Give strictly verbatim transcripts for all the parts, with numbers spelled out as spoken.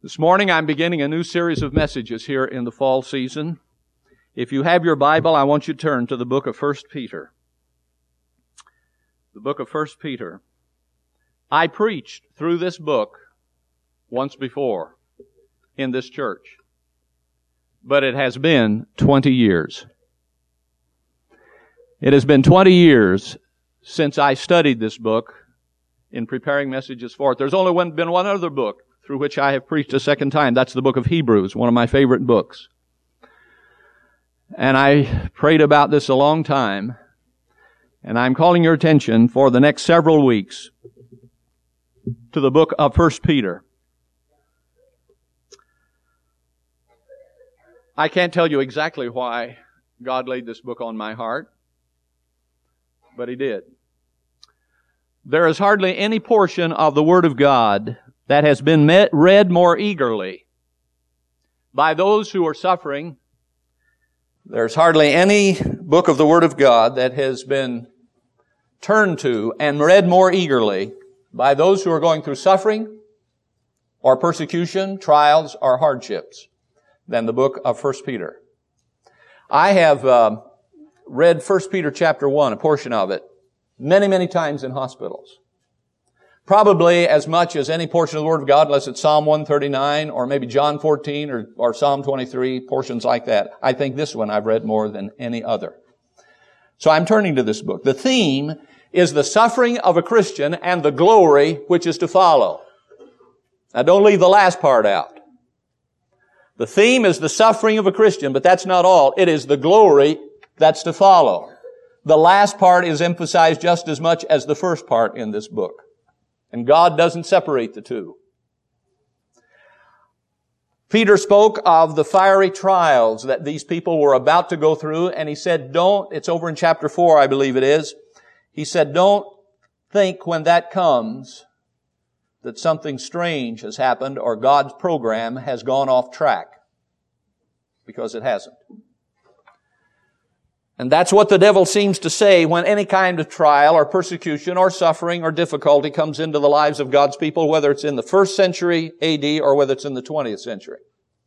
This morning I'm beginning a new series of messages here in the fall season. If you have your Bible, I want you to turn to the book of First Peter. The book of First Peter. I preached through this book once before in this church, but it has been twenty years. It has been twenty years since I studied this book in preparing messages for it. There's only one, been one other book through which I have preached a second time. That's the book of Hebrews, one of my favorite books. And I prayed about this a long time, and I'm calling your attention for the next several weeks to the book of First Peter. I can't tell you exactly why God laid this book on my heart, but He did. There is hardly any portion of the Word of God that has been met, read more eagerly by those who are suffering. There's hardly any book of the Word of God that has been turned to and read more eagerly by those who are going through suffering or persecution, trials, or hardships than the book of First Peter. I have uh, read First Peter chapter one, a portion of it, many, many times in hospitals. Probably as much as any portion of the Word of God, unless it's Psalm one thirty-nine or maybe John fourteen or, or Psalm twenty-three, portions like that. I think this one I've read more than any other. So I'm turning to this book. The theme is the suffering of a Christian and the glory which is to follow. Now don't leave the last part out. The theme is the suffering of a Christian, but that's not all. It is the glory that's to follow. The last part is emphasized just as much as the first part in this book. And God doesn't separate the two. Peter spoke of the fiery trials that these people were about to go through, and he said, don't, it's over in chapter four, I believe it is. He said, don't think when that comes that something strange has happened or God's program has gone off track. Because it hasn't. And that's what the devil seems to say when any kind of trial or persecution or suffering or difficulty comes into the lives of God's people, whether it's in the first century A D or whether it's in the twentieth century.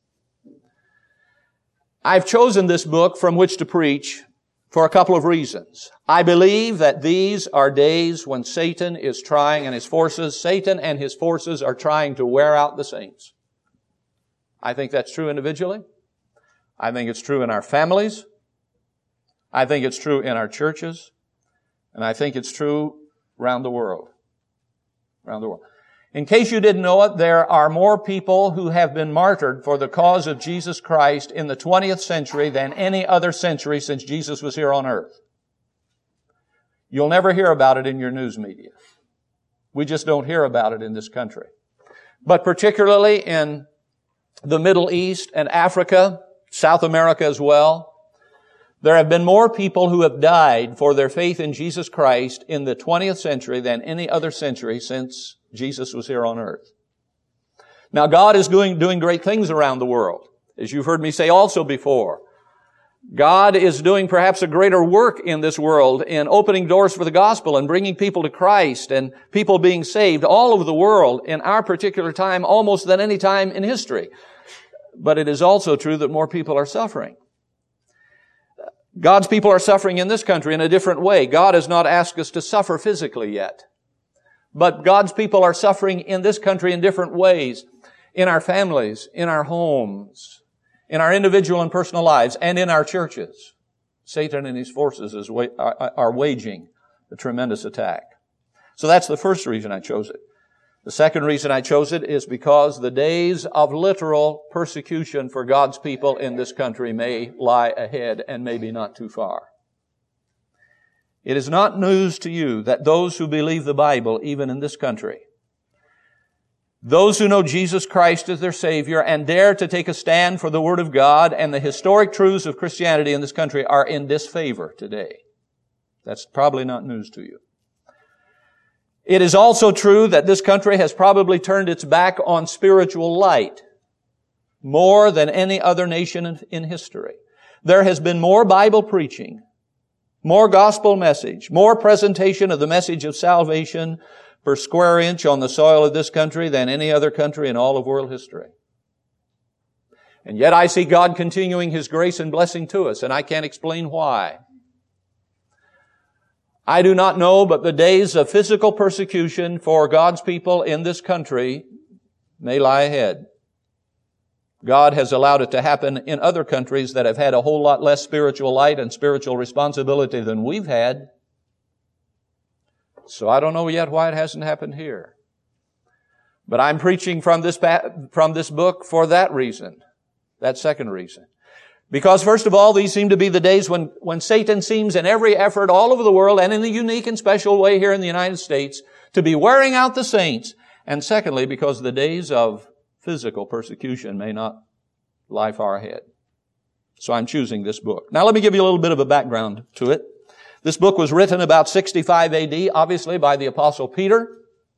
I've chosen this book from which to preach for a couple of reasons. I believe that these are days when Satan is trying and his forces, Satan and his forces are trying to wear out the saints. I think that's true individually. I think it's true in our families. I think it's true in our churches, and I think it's true around the world. Around the world. In case you didn't know it, there are more people who have been martyred for the cause of Jesus Christ in the twentieth century than any other century since Jesus was here on earth. You'll never hear about it in your news media. We just don't hear about it in this country. But particularly in the Middle East and Africa, South America as well, there have been more people who have died for their faith in Jesus Christ in the twentieth century than any other century since Jesus was here on earth. Now, God is doing, doing great things around the world, as you've heard me say also before. God is doing perhaps a greater work in this world in opening doors for the gospel and bringing people to Christ and people being saved all over the world in our particular time almost than any time in history. But it is also true that more people are suffering. God's people are suffering in this country in a different way. God has not asked us to suffer physically yet. But God's people are suffering in this country in different ways. In our families, in our homes, in our individual and personal lives, and in our churches. Satan and his forces is wa- are, are waging a tremendous attack. So that's the first reason I chose it. The second reason I chose it is because the days of literal persecution for God's people in this country may lie ahead and maybe not too far. It is not news to you that those who believe the Bible, even in this country, those who know Jesus Christ as their Savior and dare to take a stand for the Word of God and the historic truths of Christianity in this country are in disfavor today. That's probably not news to you. It is also true that this country has probably turned its back on spiritual light more than any other nation in, in history. There has been more Bible preaching, more gospel message, more presentation of the message of salvation per square inch on the soil of this country than any other country in all of world history. And yet I see God continuing His grace and blessing to us, and I can't explain why. I do not know, but the days of physical persecution for God's people in this country may lie ahead. God has allowed it to happen in other countries that have had a whole lot less spiritual light and spiritual responsibility than we've had. So I don't know yet why it hasn't happened here. But I'm preaching from this, from this book for that reason, that second reason. Because first of all, these seem to be the days when, when Satan seems in every effort all over the world and in the unique and special way here in the United States to be wearing out the saints. And secondly, because the days of physical persecution may not lie far ahead. So I'm choosing this book. Now let me give you a little bit of a background to it. This book was written about sixty-five A D, obviously by the Apostle Peter.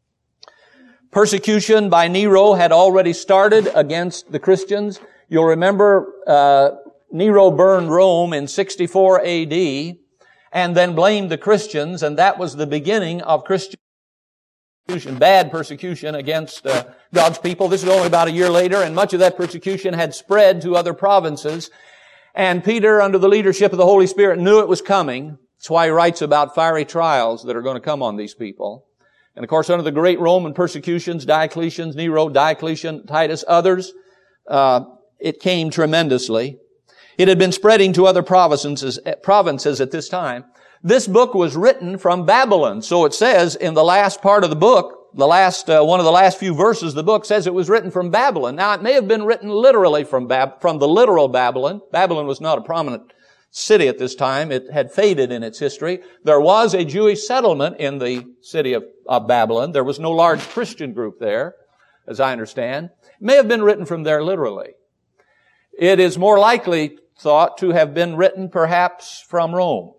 Persecution by Nero had already started against the Christians. You'll remember uh, Nero burned Rome in sixty-four A D and then blamed the Christians, and that was the beginning of Christian persecution, bad persecution against uh, God's people. This is only about a year later, and much of that persecution had spread to other provinces. And Peter, under the leadership of the Holy Spirit, knew it was coming. That's why he writes about fiery trials that are going to come on these people. And of course, under the great Roman persecutions, Diocletian, Nero, Diocletian, Titus, others, uh, it came tremendously. It had been spreading to other provinces, provinces at this time. This book was written from Babylon. So it says in the last part of the book, the last, uh, one of the last few verses of the book says it was written from Babylon. Now it may have been written literally from Bab- from the literal Babylon. Babylon was not a prominent city at this time. It had faded in its history. There was a Jewish settlement in the city of, of Babylon. There was no large Christian group there, as I understand. It may have been written from there literally. It is more likely thought to have been written perhaps from Rome.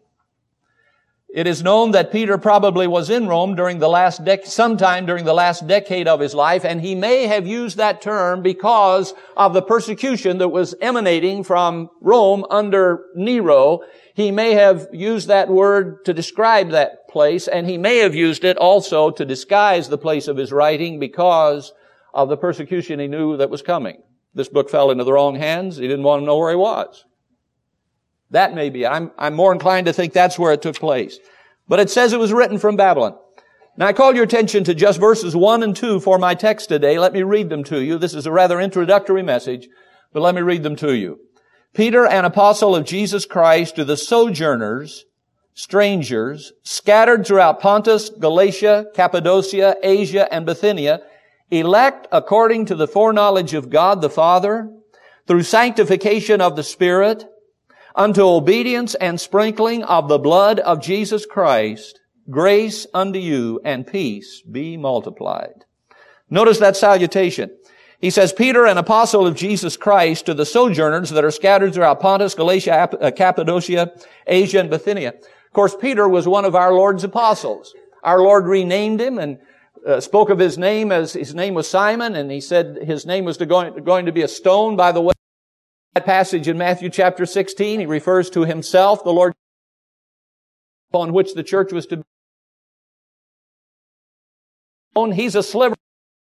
It is known that Peter probably was in Rome during the last dec- sometime during the last decade of his life, and he may have used that term because of the persecution that was emanating from Rome under Nero. He may have used that word to describe that place, and he may have used it also to disguise the place of his writing because of the persecution he knew that was coming. This book fell into the wrong hands. He didn't want to know where he was. That may be. I'm, I'm more inclined to think that's where it took place. But it says it was written from Babylon. Now I call your attention to just verses one and two for my text today. Let me read them to you. This is a rather introductory message, but let me read them to you. Peter, an apostle of Jesus Christ, to the sojourners, strangers, scattered throughout Pontus, Galatia, Cappadocia, Asia, and Bithynia, elect according to the foreknowledge of God the Father, through sanctification of the Spirit, unto obedience and sprinkling of the blood of Jesus Christ, grace unto you and peace be multiplied. Notice that salutation. He says, Peter, an apostle of Jesus Christ, to the sojourners that are scattered throughout Pontus, Galatia, Cappadocia, Asia, and Bithynia. Of course, Peter was one of our Lord's apostles. Our Lord renamed him and uh, spoke of his name as his name was Simon, and he said his name was to going, going to be a stone. By the way, that passage in Matthew chapter sixteen, he refers to himself, the Lord, upon which the church was to be. He's a sliver.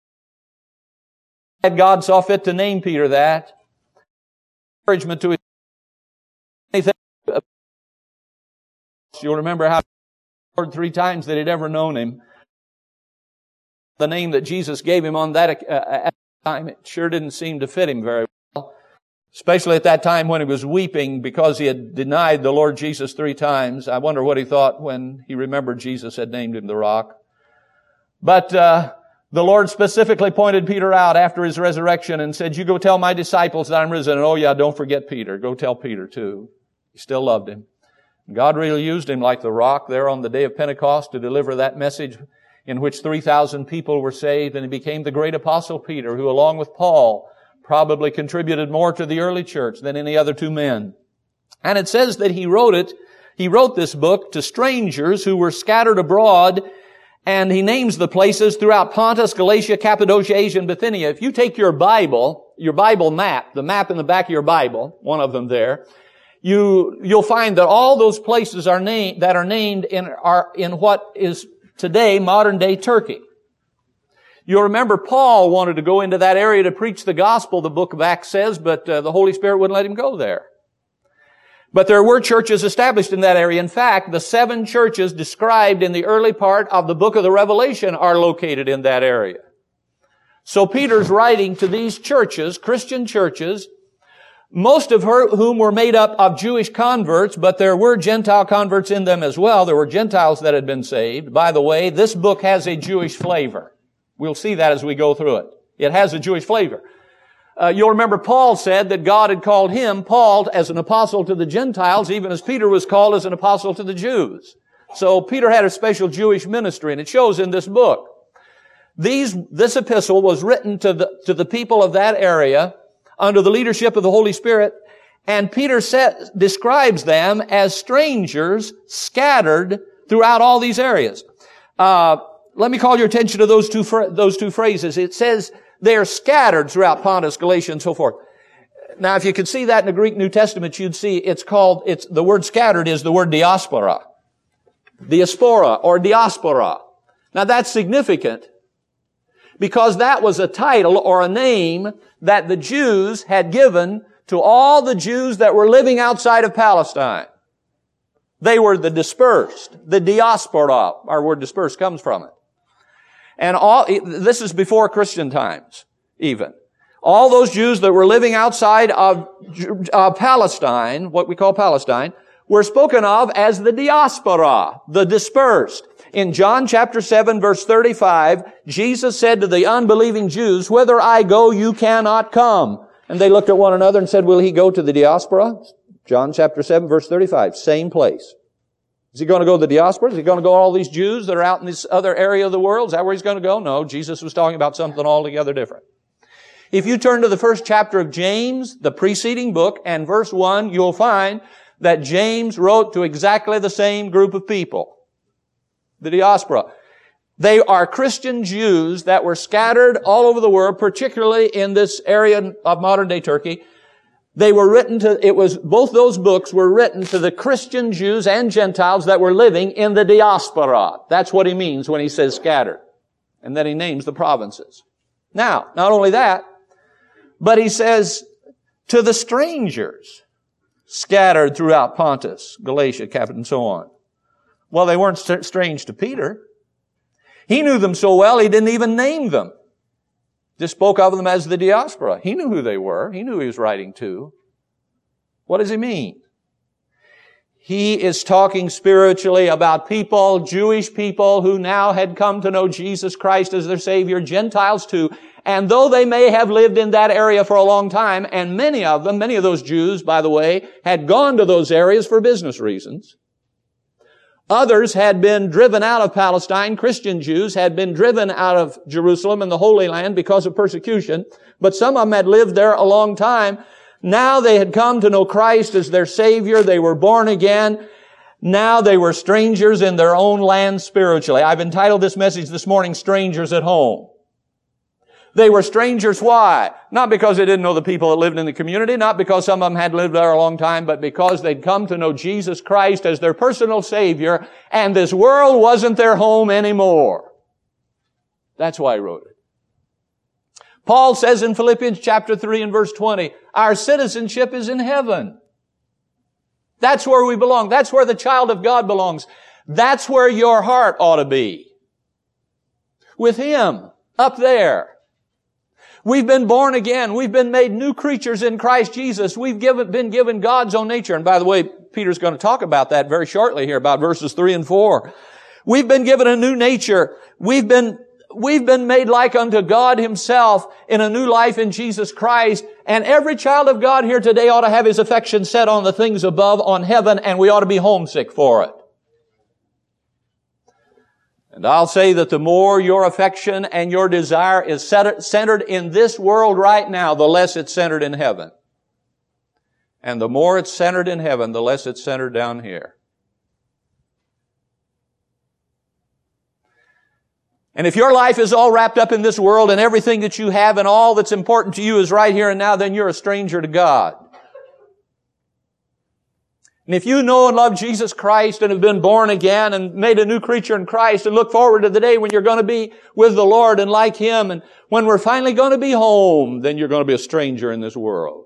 God saw fit to name Peter that. Encouragement to his anything. You'll remember how the Lord three times that he'd ever known him. The name that Jesus gave him on that uh, time, it sure didn't seem to fit him very well. Especially at that time when he was weeping because he had denied the Lord Jesus three times. I wonder what he thought when he remembered Jesus had named him the Rock. But uh the Lord specifically pointed Peter out after his resurrection and said, you go tell my disciples that I'm risen. And oh yeah, don't forget Peter. Go tell Peter too. He still loved him. God really used him like the rock there on the day of Pentecost to deliver that message in which three thousand people were saved, and he became the great apostle Peter, who along with Paul probably contributed more to the early church than any other two men. And it says that he wrote it, he wrote this book to strangers who were scattered abroad. And he names the places throughout Pontus, Galatia, Cappadocia, Asia, and Bithynia. If you take your Bible, your Bible map, the map in the back of your Bible, one of them there, you, you'll find that all those places are named, that are named in, are in what is today modern day Turkey. You'll remember Paul wanted to go into that area to preach the gospel, the book of Acts says, but uh, the Holy Spirit wouldn't let him go there. But there were churches established in that area. In fact, the seven churches described in the early part of the book of the Revelation are located in that area. So Peter's writing to these churches, Christian churches, most of her, whom were made up of Jewish converts, but there were Gentile converts in them as well. There were Gentiles that had been saved. By the way, this book has a Jewish flavor. We'll see that as we go through it. It has a Jewish flavor. Uh, you'll remember Paul said that God had called him, Paul, as an apostle to the Gentiles, even as Peter was called as an apostle to the Jews. So Peter had a special Jewish ministry, and it shows in this book. These, this epistle was written to the, to the people of that area under the leadership of the Holy Spirit, and Peter set, describes them as strangers scattered throughout all these areas. Uh, let me call your attention to those two, those two phrases. It says they are scattered throughout Pontus, Galatia, and so forth. Now, if you could see that in the Greek New Testament, you'd see it's called, it's, the word scattered is the word diaspora. Diaspora, or diaspora. Now, that's significant because that was a title or a name that the Jews had given to all the Jews that were living outside of Palestine. They were the dispersed, the diaspora. Our word dispersed comes from it. And all, this is before Christian times, even. All those Jews that were living outside of uh, Palestine, what we call Palestine, were spoken of as the diaspora, the dispersed. In John chapter seven, verse thirty-five, Jesus said to the unbelieving Jews, "Whither I go, you cannot come." And they looked at one another and said, "Will he go to the diaspora?" John chapter seven, verse thirty-five, same place. Is he going to go to the diaspora? Is he going to go to all these Jews that are out in this other area of the world? Is that where he's going to go? No, Jesus was talking about something altogether different. If you turn to the first chapter of James, the preceding book, and verse one, you'll find that James wrote to exactly the same group of people. The diaspora. They are Christian Jews that were scattered all over the world, particularly in this area of modern-day Turkey. They were written to, it was, both those books were written to the Christian Jews and Gentiles that were living in the diaspora. That's what he means when he says scattered. And then he names the provinces. Now, not only that, but he says to the strangers scattered throughout Pontus, Galatia, Cappadocia, and so on. Well, they weren't st- strange to Peter. He knew them so well, he didn't even name them. Just spoke of them as the diaspora. He knew who they were. He knew who he was writing to. What does he mean? He is talking spiritually about people, Jewish people, who now had come to know Jesus Christ as their Savior, Gentiles too. And though they may have lived in that area for a long time, and many of them, many of those Jews, by the way, had gone to those areas for business reasons. Others had been driven out of Palestine. Christian Jews had been driven out of Jerusalem and the Holy Land because of persecution. But some of them had lived there a long time. Now they had come to know Christ as their Savior. They were born again. Now they were strangers in their own land spiritually. I've entitled this message this morning, Strangers at Home. They were strangers. Why? Not because they didn't know the people that lived in the community, not because some of them had lived there a long time, but because they'd come to know Jesus Christ as their personal Savior, and this world wasn't their home anymore. That's why he wrote it. Paul says in Philippians chapter three and verse twenty, our citizenship is in heaven. That's where we belong. That's where the child of God belongs. That's where your heart ought to be. With Him, up there. We've been born again. We've been made new creatures in Christ Jesus. We've given, been given God's own nature. And by the way, Peter's going to talk about that very shortly here, about verses three and four. We've been given a new nature. We've been, we've been made like unto God Himself in a new life in Jesus Christ. And every child of God here today ought to have his affection set on the things above, on heaven, and we ought to be homesick for it. And I'll say that the more your affection and your desire is centered in this world right now, the less it's centered in heaven. And the more it's centered in heaven, the less it's centered down here. And if your life is all wrapped up in this world and everything that you have and all that's important to you is right here and now, then you're a stranger to God. And if you know and love Jesus Christ and have been born again and made a new creature in Christ and look forward to the day when you're going to be with the Lord and like Him, and when we're finally going to be home, then you're going to be a stranger in this world.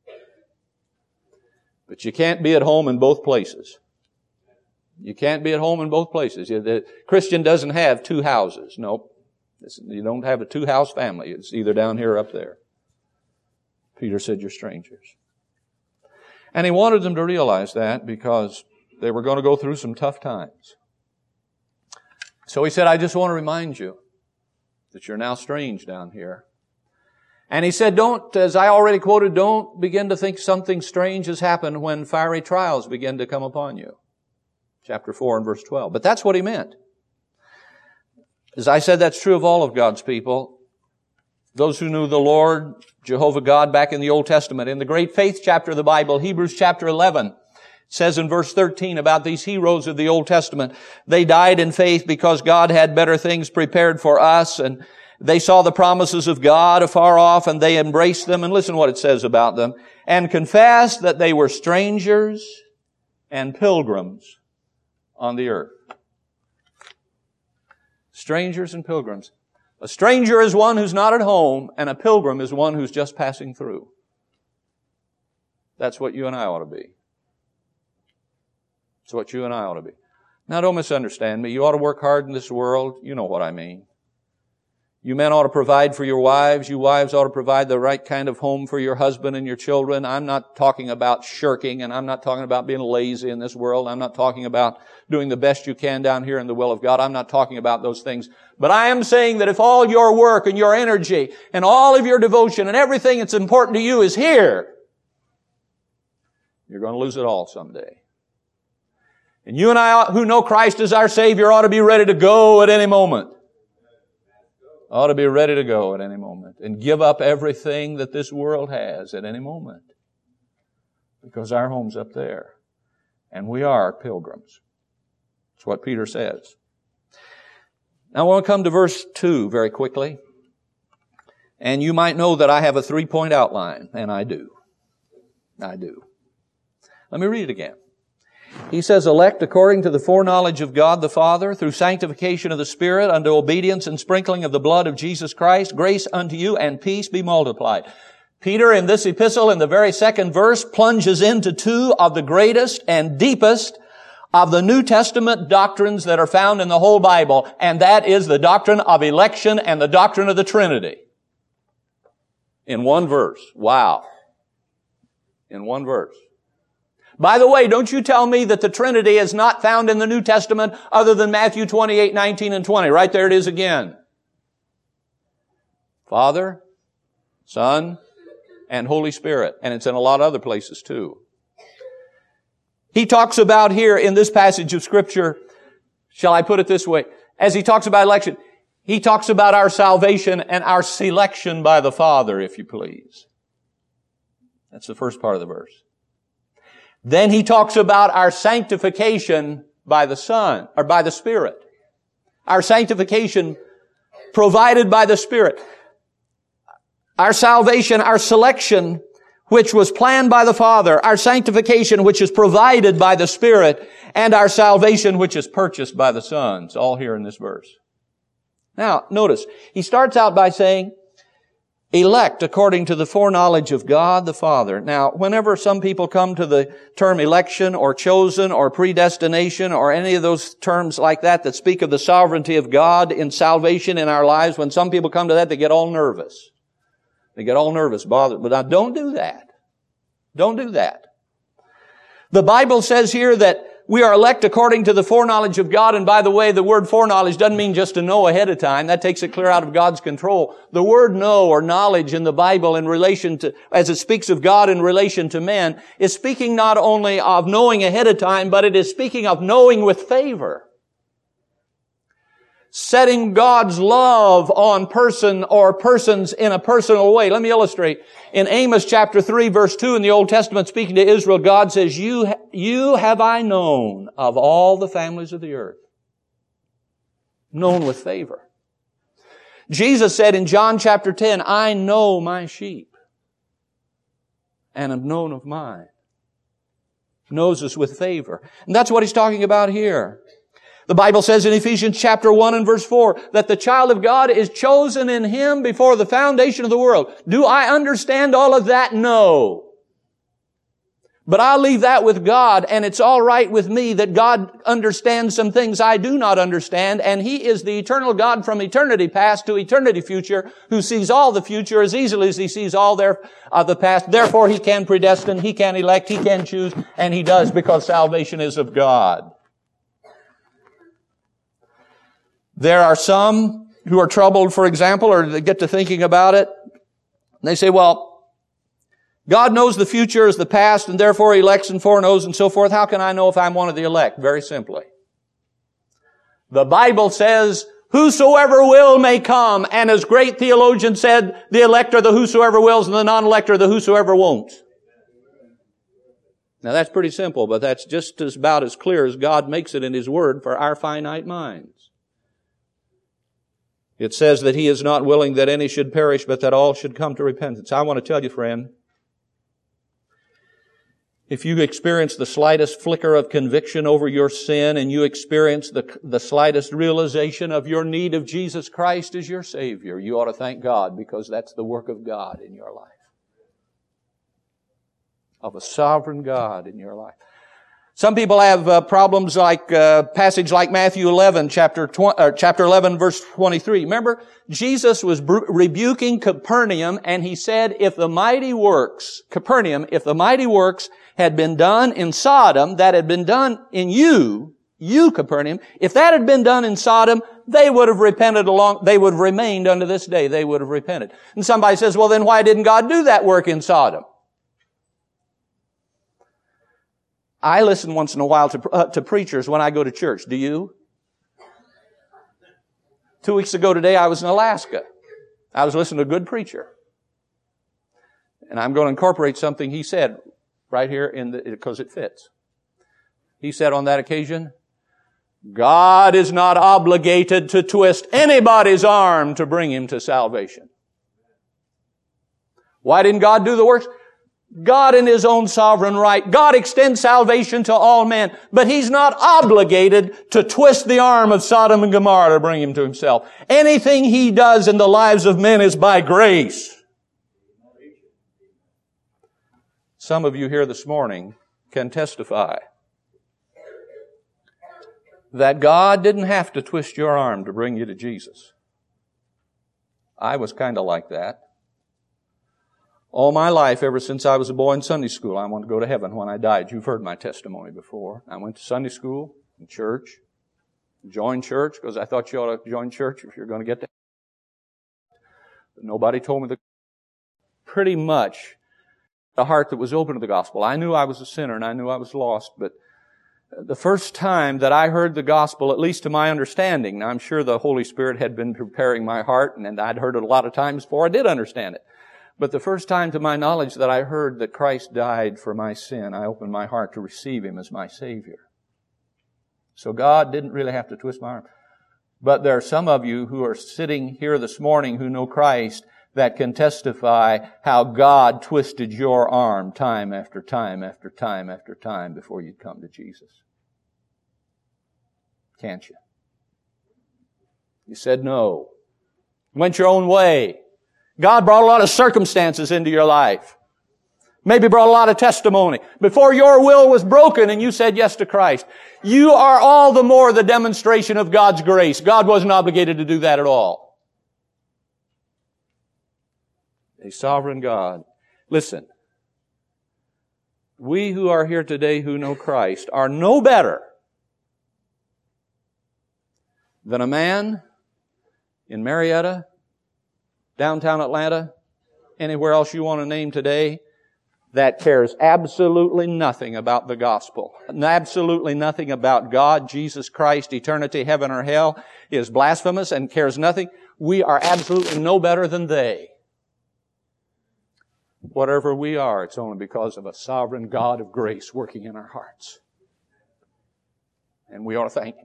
But you can't be at home in both places. You can't be at home in both places. The Christian doesn't have two houses. Nope. You don't have a two-house family. It's either down here or up there. Peter said, you're strangers. And he wanted them to realize that because they were going to go through some tough times. So he said, I just want to remind you that you're now strange down here. And he said, don't, as I already quoted, don't begin to think something strange has happened when fiery trials begin to come upon you. Chapter four and verse twelve. But that's what he meant. As I said, that's true of all of God's people. Those who knew the Lord, Jehovah God, back in the Old Testament. In the great faith chapter of the Bible, Hebrews chapter eleven, it says in verse thirteen about these heroes of the Old Testament, they died in faith because God had better things prepared for us, and they saw the promises of God afar off, and they embraced them. And listen what it says about them. And confessed that they were strangers and pilgrims on the earth. Strangers and pilgrims. A stranger is one who's not at home, and a pilgrim is one who's just passing through. That's what you and I ought to be. That's what you and I ought to be. Now, don't misunderstand me. You ought to work hard in this world. You know what I mean. You men ought to provide for your wives. You wives ought to provide the right kind of home for your husband and your children. I'm not talking about shirking, and I'm not talking about being lazy in this world. I'm not talking about doing the best you can down here in the will of God. I'm not talking about those things. But I am saying that if all your work and your energy and all of your devotion and everything that's important to you is here, you're going to lose it all someday. And you and I, who know Christ as our Savior, ought to be ready to go at any moment. Ought to be ready to go at any moment and give up everything that this world has at any moment. Because our home's up there. And we are pilgrims. That's what Peter says. Now I want to come to verse two very quickly. And you might know that I have a three-point outline, and I do. I do. Let me read it again. He says, elect according to the foreknowledge of God the Father, through sanctification of the Spirit, unto obedience and sprinkling of the blood of Jesus Christ, grace unto you and peace be multiplied. Peter, in this epistle, in the very second verse, plunges into two of the greatest and deepest of the New Testament doctrines that are found in the whole Bible, and that is the doctrine of election and the doctrine of the Trinity. In one verse. Wow. In one verse. By the way, don't you tell me that the Trinity is not found in the New Testament other than Matthew twenty-eight, nineteen, and twenty. Right there it is again. Father, Son, and Holy Spirit. And it's in a lot of other places too. He talks about here in this passage of Scripture, shall I put it this way, as he talks about election, he talks about our salvation and our selection by the Father, if you please. That's the first part of the verse. Then he talks about our sanctification by the Son, or by the Spirit. Our sanctification provided by the Spirit. Our salvation, our selection, which was planned by the Father. Our sanctification, which is provided by the Spirit. And our salvation, which is purchased by the Son. It's all here in this verse. Now, notice, he starts out by saying, elect according to the foreknowledge of God the Father. Now, whenever some people come to the term election or chosen or predestination or any of those terms like that that speak of the sovereignty of God in salvation in our lives, when some people come to that, they get all nervous. They get all nervous, bothered. But now, don't do that. Don't do that. The Bible says here that we are elect according to the foreknowledge of God. And by the way, the word foreknowledge doesn't mean just to know ahead of time. That takes it clear out of God's control. The word know or knowledge in the Bible in relation to, as it speaks of God in relation to men, is speaking not only of knowing ahead of time, but it is speaking of knowing with favor. Setting God's love on person or persons in a personal way. Let me illustrate. In Amos chapter three verse two in the Old Testament, speaking to Israel, God says, you, you have I known of all the families of the earth. Known with favor. Jesus said in John chapter ten, I know my sheep and am known of mine. knows us with favor. And that's what he's talking about here. The Bible says in Ephesians chapter one and verse four that the child of God is chosen in Him before the foundation of the world. Do I understand all of that? No. But I'll leave that with God, and it's all right with me that God understands some things I do not understand, and He is the eternal God from eternity past to eternity future, who sees all the future as easily as He sees all their, uh, the past. Therefore, He can predestine, He can elect, He can choose, and He does, because salvation is of God. There are some who are troubled, for example, or they get to thinking about it, and they say, well, God knows the future as the past, and therefore He elects and foreknows and so forth. How can I know if I'm one of the elect? Very simply. The Bible says, whosoever will may come, and as great theologians said, the elect are the whosoever wills, and the non-elect are the whosoever won't. Now that's pretty simple, but that's just as about as clear as God makes it in His Word for our finite minds. It says that He is not willing that any should perish, but that all should come to repentance. I want to tell you, friend, if you experience the slightest flicker of conviction over your sin, and you experience the, the slightest realization of your need of Jesus Christ as your Savior, you ought to thank God, because that's the work of God in your life. Of a sovereign God in your life. Some people have uh, problems like uh, passage like Matthew eleven, chapter twenty, uh, chapter eleven, verse twenty-three. Remember, Jesus was br- rebuking Capernaum, and He said, "If the mighty works, Capernaum, if the mighty works had been done in Sodom, that had been done in you, you Capernaum, if that had been done in Sodom, they would have repented along. They would have remained unto this day. They would have repented." And somebody says, "Well, then why didn't God do that work in Sodom?" I listen once in a while to, uh, to preachers when I go to church. Do you? Two weeks ago today, I was in Alaska. I was listening to a good preacher. And I'm going to incorporate something he said right here in the, because it fits. He said on that occasion, God is not obligated to twist anybody's arm to bring him to salvation. Why didn't God do the works? God in His own sovereign right, God extends salvation to all men, but He's not obligated to twist the arm of Sodom and Gomorrah to bring him to Himself. Anything He does in the lives of men is by grace. Some of you here this morning can testify that God didn't have to twist your arm to bring you to Jesus. I was kind of like that. All my life, ever since I was a boy in Sunday school, I wanted to go to heaven when I died. You've heard my testimony before. I went to Sunday school and church, joined church, because I thought you ought to join church if you're going to get to heaven. But nobody told me the pretty much the heart that was open to the gospel. I knew I was a sinner and I knew I was lost, but the first time that I heard the gospel, at least to my understanding, now I'm sure the Holy Spirit had been preparing my heart, and I'd heard it a lot of times before I did understand it. But the first time to my knowledge that I heard that Christ died for my sin, I opened my heart to receive Him as my Savior. So God didn't really have to twist my arm. But there are some of you who are sitting here this morning who know Christ that can testify how God twisted your arm time after time after time after time before you'd come to Jesus. Can't you? You said no. Went your own way. God brought a lot of circumstances into your life. Maybe brought a lot of testimony. Before your will was broken and you said yes to Christ, you are all the more the demonstration of God's grace. God wasn't obligated to do that at all. A sovereign God. Listen, we who are here today who know Christ are no better than a man in Marietta, downtown Atlanta, anywhere else you want to name today, that cares absolutely nothing about the gospel, absolutely nothing about God, Jesus Christ, eternity, heaven or hell, is blasphemous and cares nothing. We are absolutely no better than they. Whatever we are, it's only because of a sovereign God of grace working in our hearts. And we ought to thank Him.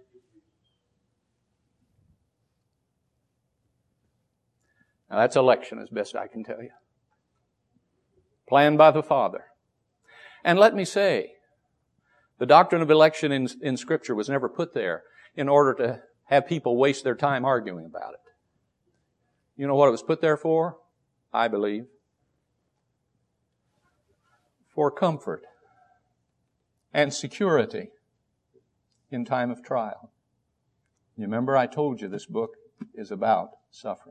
Now that's election as best I can tell you. Planned by the Father. And let me say, The doctrine of election in, in Scripture was never put there in order to have people waste their time arguing about it. You know what it was put there for? I believe. For comfort and security in time of trial. You remember I told you this book is about suffering.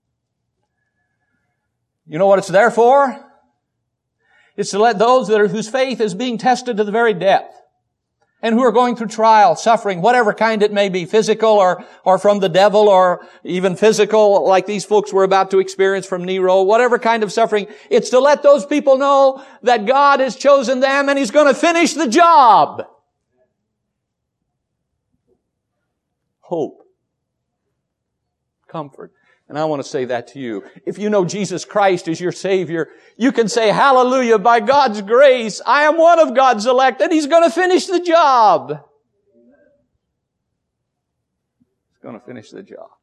You know what it's there for? It's to let those that are, whose faith is being tested to the very depth, and who are going through trial, suffering, whatever kind it may be, physical or, or from the devil, or even physical, like these folks were about to experience from Nero, whatever kind of suffering, it's to let those people know that God has chosen them and He's going to finish the job. Hope. Comfort. And I want to say that to you. If you know Jesus Christ is your Savior, you can say, hallelujah, by God's grace, I am one of God's elect, and He's going to finish the job. He's going to finish the job.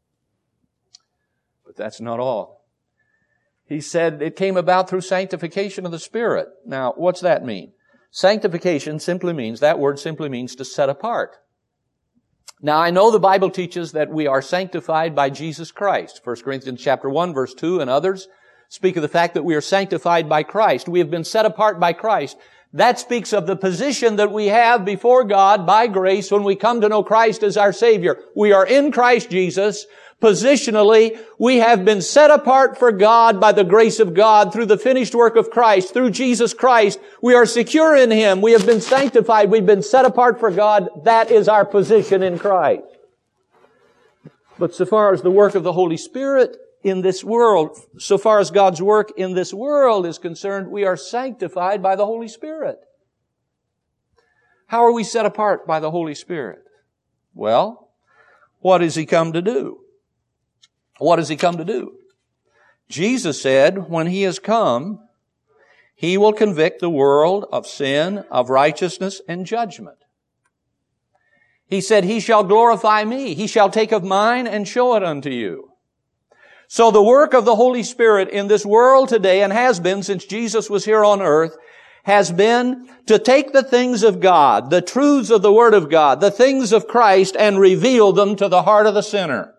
But that's not all. He said it came about through sanctification of the Spirit. Now, what's that mean? Sanctification simply means, that word simply means to set apart. Now, I know the Bible teaches that we are sanctified by Jesus Christ. First Corinthians chapter one, verse two, and others speak of the fact that we are sanctified by Christ. We have been set apart by Christ. That speaks of the position that we have before God by grace when we come to know Christ as our Savior. We are in Christ Jesus. Positionally, we have been set apart for God by the grace of God through the finished work of Christ, through Jesus Christ. We are secure in Him. We have been sanctified. We've been set apart for God. That is our position in Christ. But so far as the work of the Holy Spirit in this world, so far as God's work in this world is concerned, we are sanctified by the Holy Spirit. How are we set apart by the Holy Spirit? Well, what has He come to do? What has He come to do? Jesus said, when He has come, He will convict the world of sin, of righteousness, and judgment. He said, He shall glorify Me. He shall take of mine and show it unto you. So the work of the Holy Spirit in this world today, and has been since Jesus was here on earth, has been to take the things of God, the truths of the Word of God, the things of Christ, and reveal them to the heart of the sinner.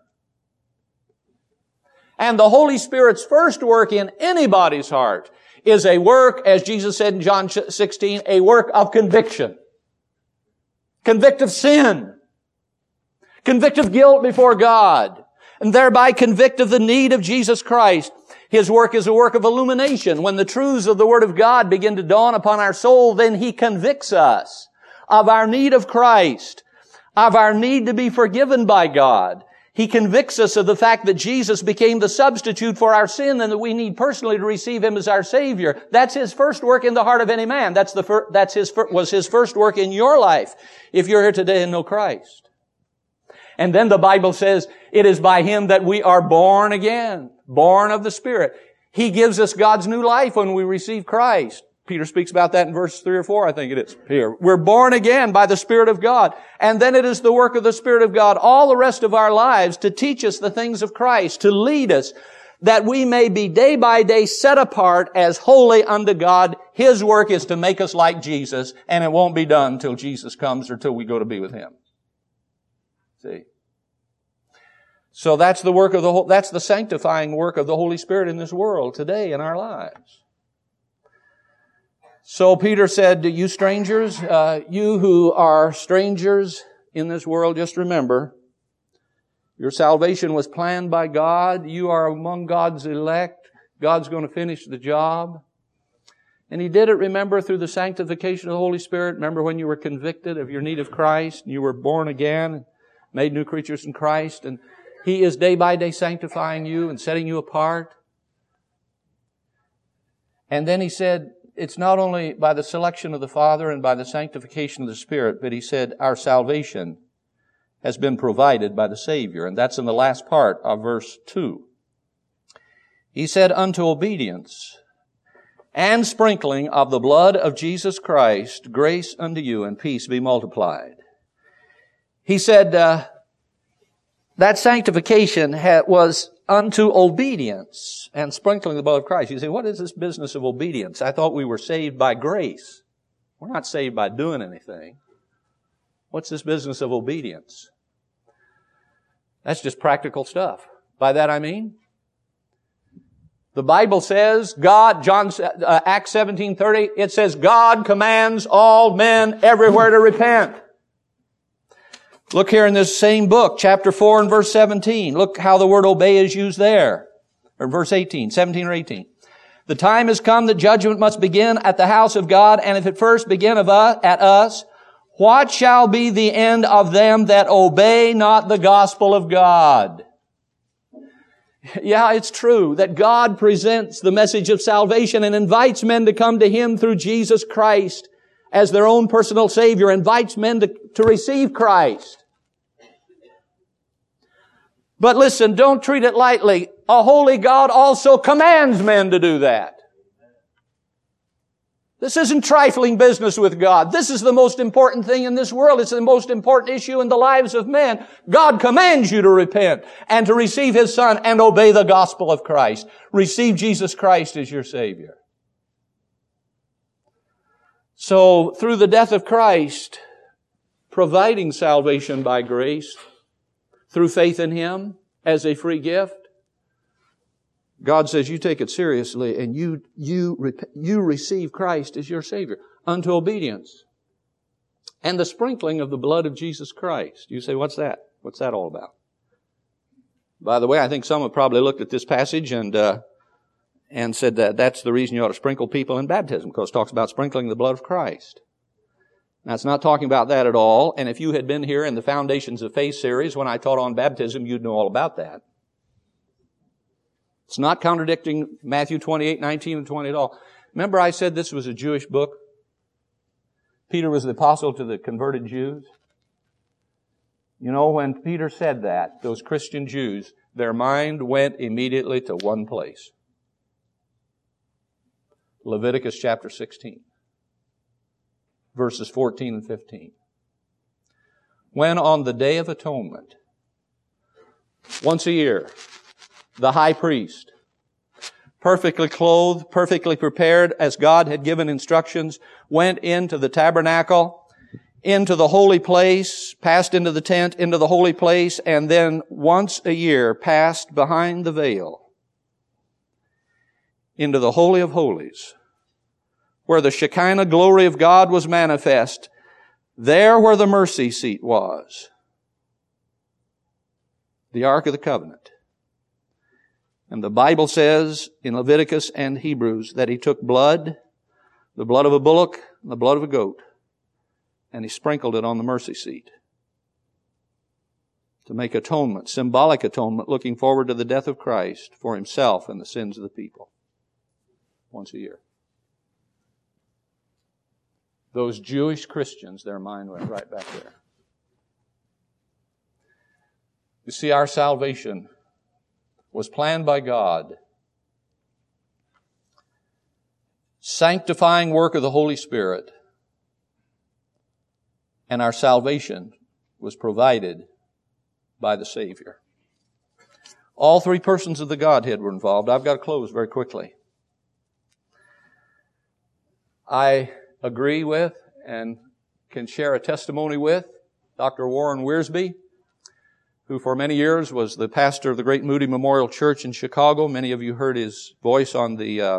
And the Holy Spirit's first work in anybody's heart is a work, as Jesus said in John sixteen, a work of conviction. Convict of sin. Convict of guilt before God. And thereby convict of the need of Jesus Christ. His work is a work of illumination. When the truths of the Word of God begin to dawn upon our soul, then He convicts us of our need of Christ, of our need to be forgiven by God. He convicts us of the fact that Jesus became the substitute for our sin and that we need personally to receive Him as our Savior. That's His first work in the heart of any man. That's the fir- that's His fir- was His first work in your life if you're here today and know Christ. And then the Bible says it is by Him that we are born again, born of the Spirit. He gives us God's new life when we receive Christ. Peter speaks about that in verse three or four, I think it is here. We're born again by the Spirit of God. And then it is the work of the Spirit of God all the rest of our lives to teach us the things of Christ, to lead us, that we may be day by day set apart as holy unto God. His work is to make us like Jesus, and it won't be done till Jesus comes or till we go to be with Him. See? So that's the work of the whole, that's the sanctifying work of the Holy Spirit in this world today in our lives. So Peter said to you strangers, uh, you who are strangers in this world, just remember, your salvation was planned by God. You are among God's elect. God's going to finish the job. And He did it, remember, through the sanctification of the Holy Spirit. Remember when you were convicted of your need of Christ, and you were born again, made new creatures in Christ, and He is day by day sanctifying you and setting you apart. And then He said, it's not only by the selection of the Father and by the sanctification of the Spirit, but He said our salvation has been provided by the Savior. And that's in the last part of verse two. He said, unto obedience and sprinkling of the blood of Jesus Christ, grace unto you and peace be multiplied. He said, uh, that sanctification ha- was unto obedience and sprinkling the blood of Christ. You say, what is this business of obedience? I thought we were saved by grace. We're not saved by doing anything. What's this business of obedience? That's just practical stuff. By that I mean, the Bible says, God, John, uh, Acts seventeen thirty, it says, God commands all men everywhere to repent. Look here in this same book, chapter four and verse seventeen. Look how the word obey is used there. Or verse eighteen, seventeen or eighteen. The time has come that judgment must begin at the house of God, and if it first begin of us, at us, what shall be the end of them that obey not the gospel of God? Yeah, it's true that God presents the message of salvation and invites men to come to Him through Jesus Christ as their own personal Savior, invites men to, to receive Christ. But listen, don't treat it lightly. A holy God also commands men to do that. This isn't trifling business with God. This is the most important thing in this world. It's the most important issue in the lives of men. God commands you to repent and to receive His Son and obey the gospel of Christ. Receive Jesus Christ as your Savior. So, through the death of Christ, providing salvation by grace, through faith in Him as a free gift, God says you take it seriously and you, you, you receive Christ as your Savior unto obedience and the sprinkling of the blood of Jesus Christ. You say, what's that? What's that all about? By the way, I think some have probably looked at this passage and, uh, and said that that's the reason you ought to sprinkle people in baptism, because it talks about sprinkling the blood of Christ. Now, it's not talking about that at all. And if you had been here in the Foundations of Faith series when I taught on baptism, you'd know all about that. It's not contradicting Matthew twenty-eight, nineteen, and twenty at all. Remember I said this was a Jewish book? Peter was the apostle to the converted Jews. You know, when Peter said that, those Christian Jews, their mind went immediately to one place. Leviticus chapter sixteen, verses fourteen and fifteen. When on the Day of Atonement, once a year, the high priest, perfectly clothed, perfectly prepared as God had given instructions, went into the tabernacle, into the holy place, passed into the tent, into the holy place, and then once a year passed behind the veil into the Holy of Holies, where the Shekinah glory of God was manifest, there where the mercy seat was, the Ark of the Covenant. And the Bible says in Leviticus and Hebrews that He took blood, the blood of a bullock, and the blood of a goat, and He sprinkled it on the mercy seat to make atonement, symbolic atonement, looking forward to the death of Christ for Himself and the sins of the people once a year. Those Jewish Christians, their mind went right back there. You see, our salvation was planned by God. Sanctifying work of the Holy Spirit. And our salvation was provided by the Savior. All three persons of the Godhead were involved. I've got to close very quickly. I agree with and can share a testimony with Doctor Warren Wiersbe, who for many years was the pastor of the Great Moody Memorial Church in Chicago. Many of you heard his voice on the uh,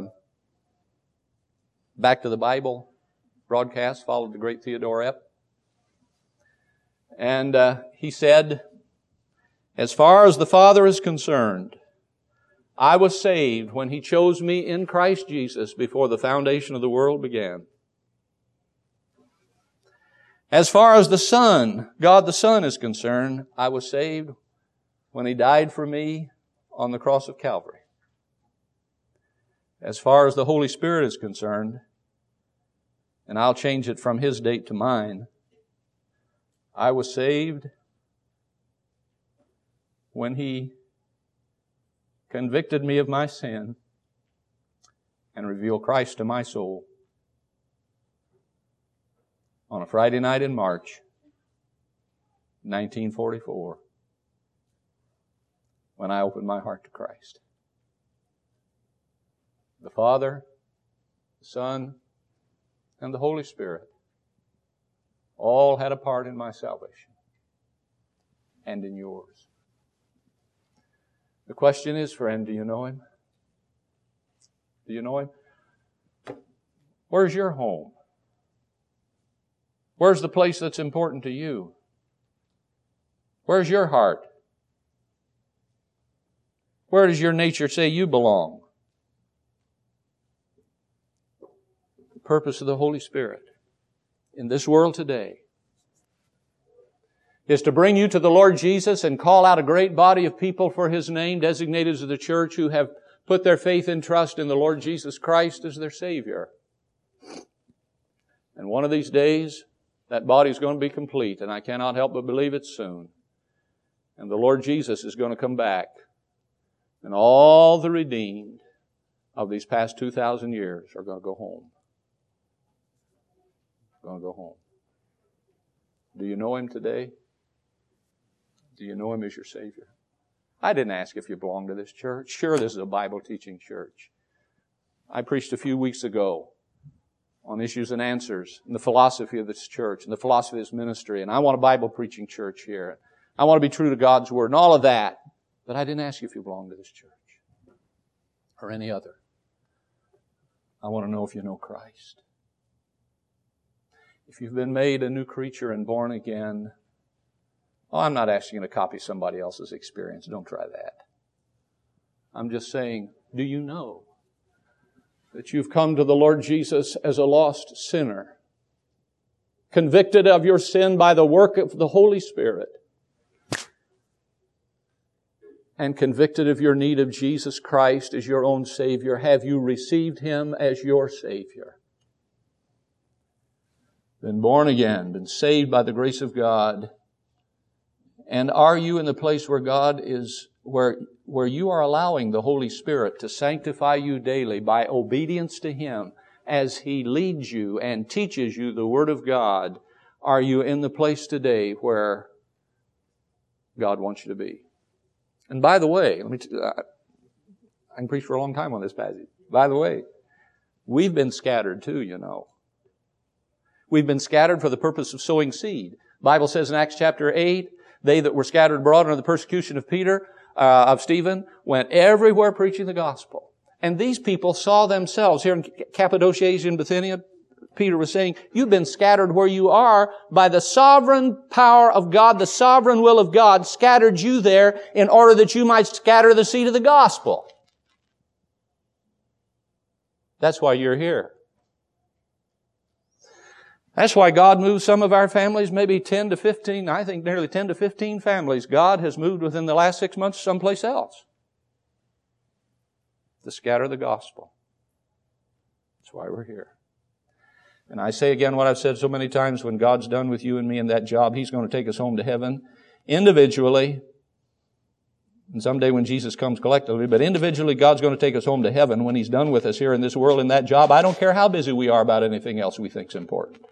Back to the Bible broadcast, followed the great Theodore Epp. And uh, he said, as far as the Father is concerned, I was saved when He chose me in Christ Jesus before the foundation of the world began. As far as the Son, God the Son is concerned, I was saved when He died for me on the cross of Calvary. As far as the Holy Spirit is concerned, and I'll change it from His date to mine, I was saved when He convicted me of my sin and revealed Christ to my soul on a Friday night in March, nineteen forty-four, when I opened my heart to Christ. The Father, the Son, and the Holy Spirit all had a part in my salvation and in yours. The question is, friend, do you know Him? Do you know Him? Where's your home? Where's the place that's important to you? Where's your heart? Where does your nature say you belong? The purpose of the Holy Spirit in this world today is to bring you to the Lord Jesus and call out a great body of people for His name, designated as the church, who have put their faith and trust in the Lord Jesus Christ as their Savior. And one of these days, that body is going to be complete, and I cannot help but believe it soon. And the Lord Jesus is going to come back, and all the redeemed of these past two thousand years are going to go home. Going to go home. Do you know Him today? Do you know Him as your Savior? I didn't ask if you belong to this church. Sure, this is a Bible teaching church. I preached a few weeks ago on issues and answers and the philosophy of this church and the philosophy of this ministry. And I want a Bible preaching church here. I want to be true to God's Word and all of that. But I didn't ask you if you belong to this church or any other. I want to know if you know Christ. If you've been made a new creature and born again, oh, I'm not asking you to copy somebody else's experience. Don't try that. I'm just saying, do you know that you've come to the Lord Jesus as a lost sinner, convicted of your sin by the work of the Holy Spirit, and convicted of your need of Jesus Christ as your own Savior? Have you received Him as your Savior? Been born again, been saved by the grace of God. And are you in the place where God is, where, where you are allowing the Holy Spirit to sanctify you daily by obedience to Him as He leads you and teaches you the Word of God? Are you in the place today where God wants you to be? And by the way, let me, t- I can preach for a long time on this passage. By the way, we've been scattered too, you know. We've been scattered for the purpose of sowing seed. The Bible says in Acts chapter eight, they that were scattered abroad under the persecution of Peter, uh, of Stephen, went everywhere preaching the gospel. And these people saw themselves, here in Cappadocia, Asia, and Bithynia, Peter was saying, you've been scattered where you are by the sovereign power of God, the sovereign will of God scattered you there in order that you might scatter the seed of the gospel. That's why you're here. That's why God moved some of our families, maybe ten to fifteen, I think nearly ten to fifteen families. God has moved within the last six months someplace else to scatter the gospel. That's why we're here. And I say again what I've said so many times, when God's done with you and me in that job, He's going to take us home to heaven individually. And someday when Jesus comes collectively, but individually God's going to take us home to heaven when He's done with us here in this world in that job. I don't care how busy we are about anything else we think's important.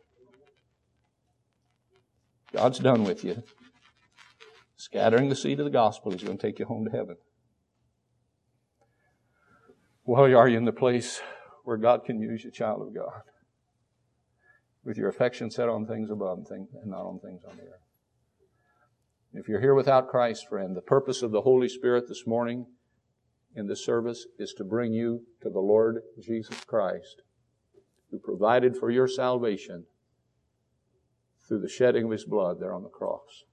God's done with you. Scattering the seed of the gospel is going to take you home to heaven. Well, are you in the place where God can use you, child of God, with your affection set on things above and not on things on the earth? If you're here without Christ, friend, the purpose of the Holy Spirit this morning in this service is to bring you to the Lord Jesus Christ, who provided for your salvation through the shedding of His blood there on the cross.